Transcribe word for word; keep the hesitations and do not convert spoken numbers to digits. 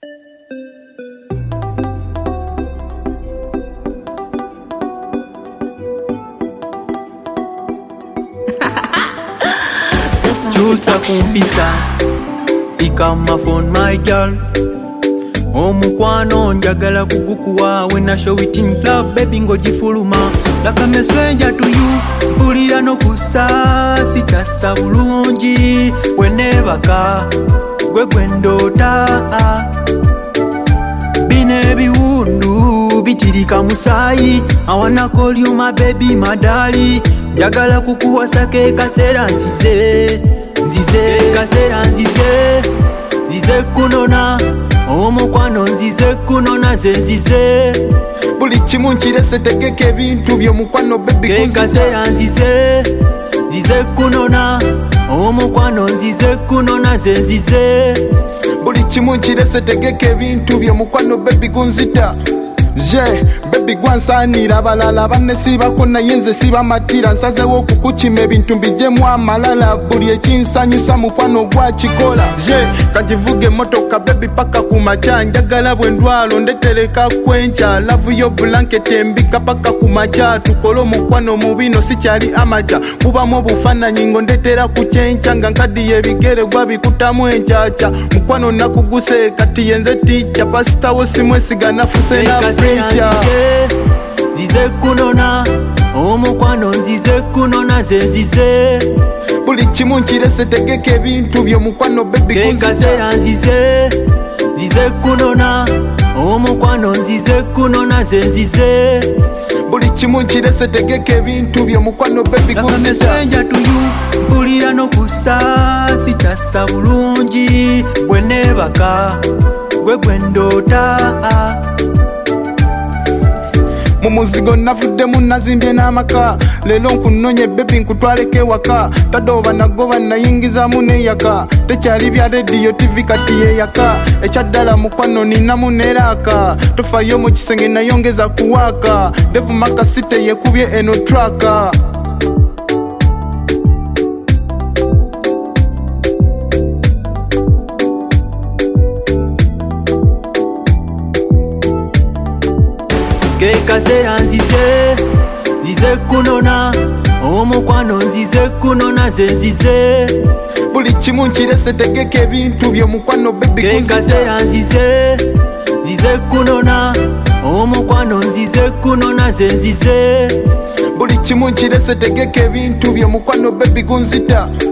Chusa kumpisa Pick my phone my girl Omukwano njagala kugukuwa When I show it in club baby ngojifuluma Like I'm a stranger to you Mpulira no kusa Sichasa bulungi Wenebaka Gwe gwendota Bine biwundu Bitirika musayi I wanna call you my baby my darling Njagala kukuwasa ke kasera nzize Nzize kasera nzize Nzize kunona Omukwano nzize kunona ze nzize Buli kimu nkirese tegeka ebintu by'omukwano baby kunzize kasera nzize Nzize kunona Omukwano nzize kunona ze nzize Buli kimu nkirese tegeka ebintu by'omukwano baby kunzita Je, baby gwansanira balala banne sibako naye nze sibamatira nsazewo okukukima ebintu mbijemu amalala buli ekinsanyusa mukwano gwakikola Je, kagivuga emmotoka baby paka ku makya njagala bwe ndwalo ndetereka kwenkya lavu yo blanket embika paka ku makya tukole omukwano mu bino sikyali amaja kubamu obufaananyi ngo ndetera ku kyenkya nga nkaddiye ebigere gwabikutamu enkyakya mukwano nakuguse kati yenze ticca pasitawo simwesiga nafuse na Nzize kunona Omukwano nzize kunona ze nzize Buli kimu nkirese tegeka ebintu by'omukwano baby kunzita nzize Nzize kunona Omukwano nzize kunona ze nzize Buli kimu nkirese tegeka ebintu by'omukwano baby kunzita Like I'm a stranger to you Mpulira no kusa Sichasa bulungi Wenebaka Gwe gwendota Mumuzigo navuddemu nazimbye n'amaka Lelo nkunonye baby nkutwaleko ewaka Tadoba nagoba nayingizamu n'eyaka Tekyali bya radio T V kati yeyaka Ekyaddala mukwano ninamu n'eraaka Tofayo mu kisenge nayongeza kuwaaka Devu makasite yekubye eno traka Kasera nzize Nzize kunona Omukwano nzize kunona ze nzize Buli kimu nkirese tegeka ebintu by'omukwano baby kunzita kasera nzize Nzize kunona Omukwano nzize kunona ze nzize Buli kimu nkirese tegeka ebintu by'omukwano baby kunzita